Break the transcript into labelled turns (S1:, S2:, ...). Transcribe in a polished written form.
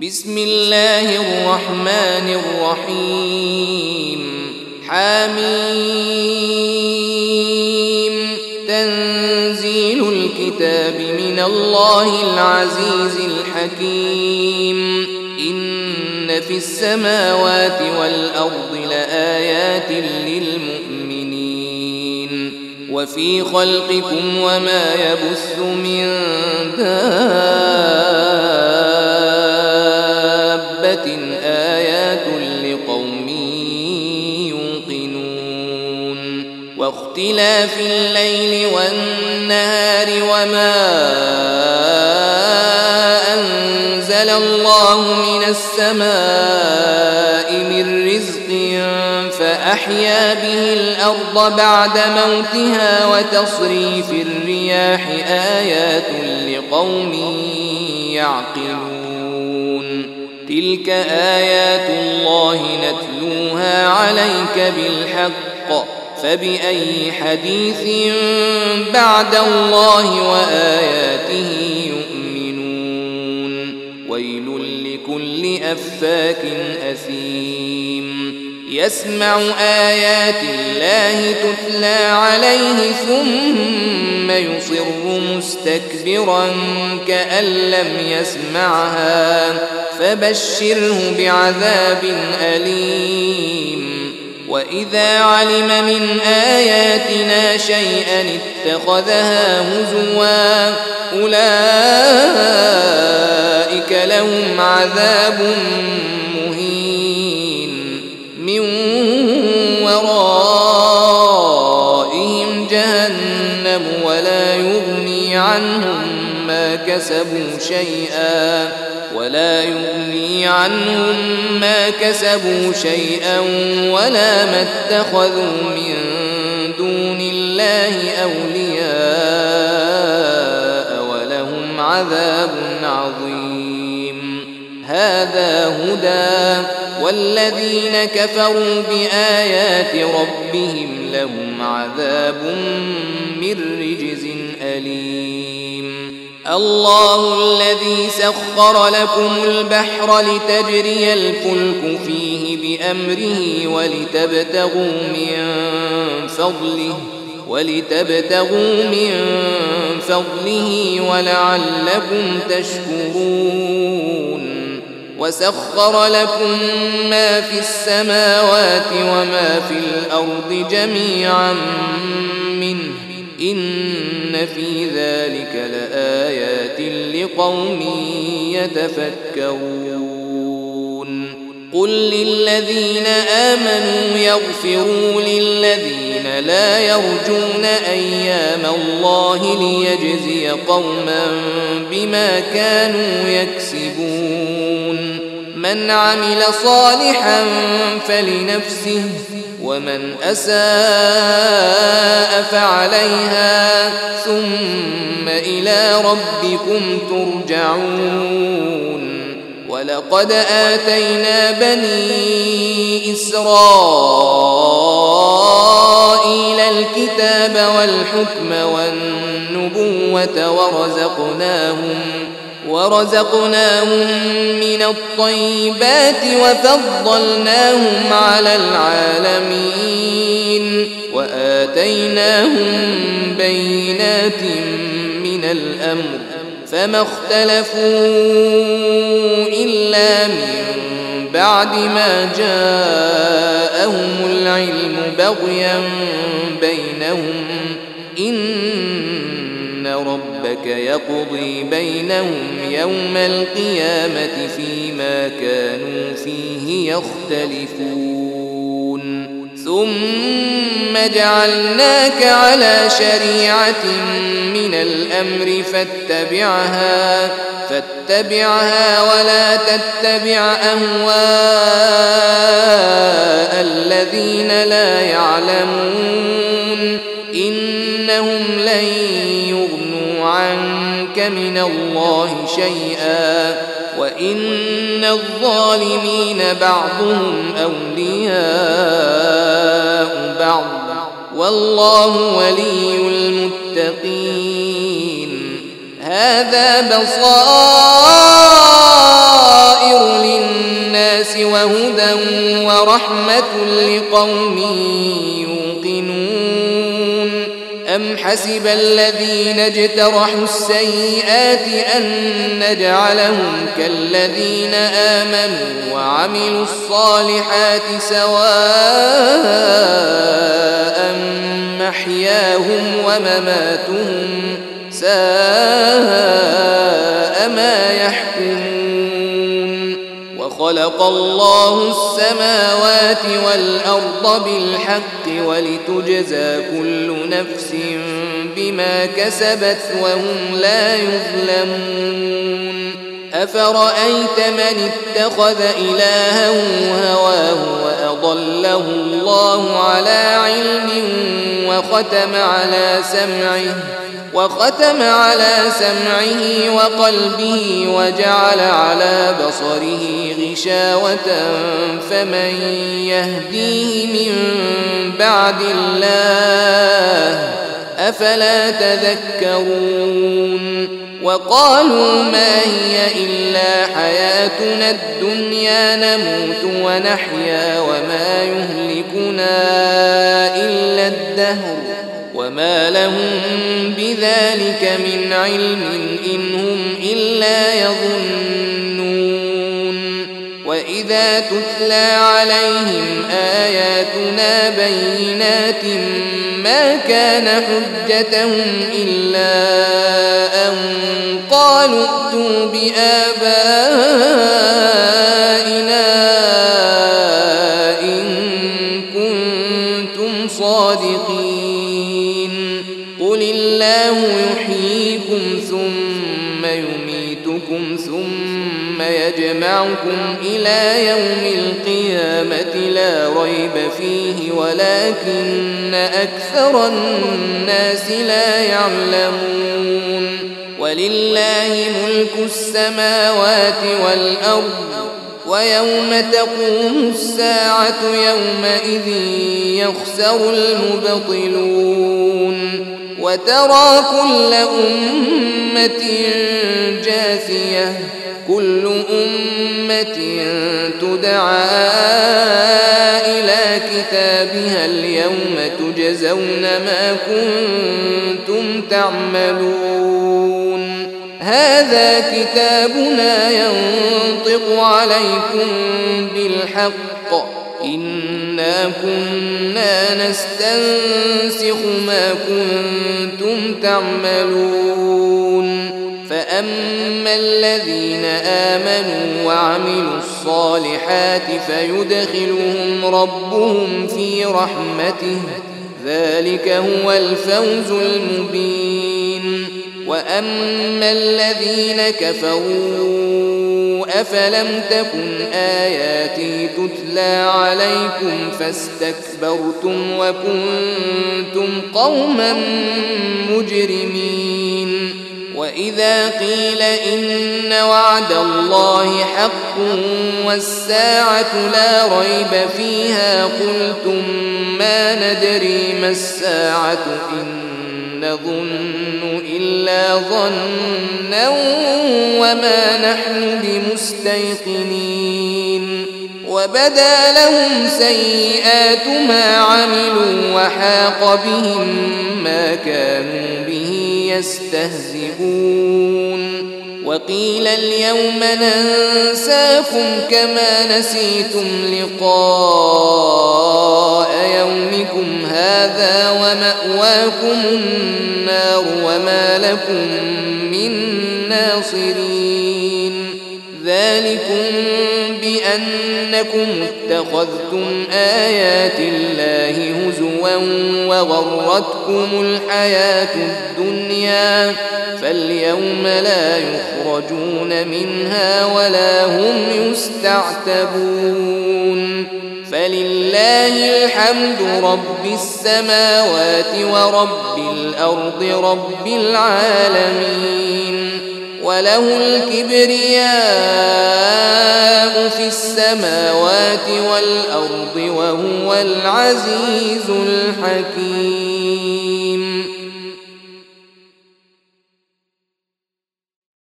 S1: بسم الله الرحمن الرحيم حميم تنزيل الكتاب من الله العزيز الحكيم إن في السماوات والأرض لآيات للمؤمنين وفي خلقكم وما يبث من دابة آيات لقوم يوقنون واختلاف الليل والنهار وما أنزل الله من السماء من رزق فأحيا به الأرض بعد موتها وتصريف الرياح آيات لقوم يعقلون تلك آيات الله نتلوها عليك بالحق فبأي حديث بعد الله وآياته يؤمنون ويل لكل أفاك أثيم يسمع آيات الله تتلى عليه ثم يصر مستكبرا كأن لم يسمعها فبشره بعذاب أليم وإذا علم من آياتنا شيئا اتخذها هزوا أولئك لهم عذاب مهين من ورائهم جهنم ولا يغني عنهم ما كسبوا شيئا ولا ما اتخذوا من دون الله أولياء ولهم عذاب عظيم هذا هدى والذين كفروا بآيات ربهم لهم عذاب من رجز أليم الله الذي سخر لكم البحر لتجري الفلك فيه بأمره ولتبتغوا من فضله ولعلكم تشكرون وسخر لكم ما في السماوات وما في الأرض جميعا منه إن في ذلك لآيات لقوم يتفكرون قل للذين آمنوا يغفروا للذين لا يرجون أيام الله ليجزي قوما بما كانوا يكسبون من عمل صالحا فلنفسه ومن أساء فعليها ثم إلى ربكم ترجعون ولقد آتينا بني إسرائيل الكتاب والحكم والنبوة ورزقناهم من الطيبات وفضلناهم على العالمين وآتيناهم بينات من الأمر فما اختلفوا إلا من بعد ما جاءهم العلم بغيا بينهم إن ربك يقضي بينهم يوم القيامة فيما كانوا فيه يختلفون ثم جعلناك على شريعة من الأمر فاتبعها ولا تتبع أهواء الذين لا يعلمون إنهم لن يغنوا عنك من الله شيئا وإن الظالمين بعضهم أولياء بعض والله ولي المتقين هذا بصائر ورحمة لقوم يوقنون أم حسب الذين اجترحوا السيئات أن نجعلهم كالذين آمنوا وعملوا الصالحات سواء محياهم ومماتهم ساء ما يحكمون وخلق الله السماوات والأرض بالحق ولتجزى كل نفس بما كسبت وهم لا يظلمون أفرأيت من اتخذ إلهه هواه وأضله الله على علم وختم على سمعه وقلبه وجعل على بصره غشاوة فمن يهديه من بعد الله أفلا تذكرون وقالوا ما هي إلا حياتنا الدنيا نموت ونحيا وما يهلكنا إلا الدهر وما لهم بذلك من علم إن هم إلا يظنون وإذا تتلى عليهم آياتنا بينات ما كان حجتهم إلا أن قالوا ائتوا بآبائنا إن كنتم صادقين قل الله يحييكم ثم يميتكم ثم يجمعكم إلى يوم القيامة لا ريب فيه ولكن أكثر الناس لا يعلمون ولله ملك السماوات والأرض ويوم تقوم الساعة يومئذ يخسر المبطلون وترى كل أمة جاثية كل أمة تدعى إلى كتابها اليوم تجزون ما كنتم تعملون هذا كتابنا ينطق عليكم بالحق إنا كنا نستنسخ ما كنتم تعملون فأما الذين آمنوا وعملوا الصالحات فيدخلهم ربهم في رحمته ذلك هو الفوز المبين وأما الذين كفروا أفلم تكن آياتي تتلى عليكم فاستكبرتم وكنتم قوما مجرمين وإذا قيل إن وعد الله حق والساعة لا ريب فيها قلتم ما ندري ما الساعة إن نظن إلا ظنا وما نحن بمستيقنين وبدا لهم سيئات ما عملوا وحاق بهم ما كانوا به يستهزئون وقيل اليوم ننساكم كما نسيتم لقاء يومكم هذا ومأواكم النار وما لكم من ناصرين ذلكم بأنكم اتخذتم آيات الله هزوا وغرتكم الحياة الدنيا فاليوم لا يخرجون منها ولا هم يستعتبون فلله الحمد رب السماوات ورب الأرض رب العالمين وله الكبرياء في السماوات والأرض وهو العزيز الحكيم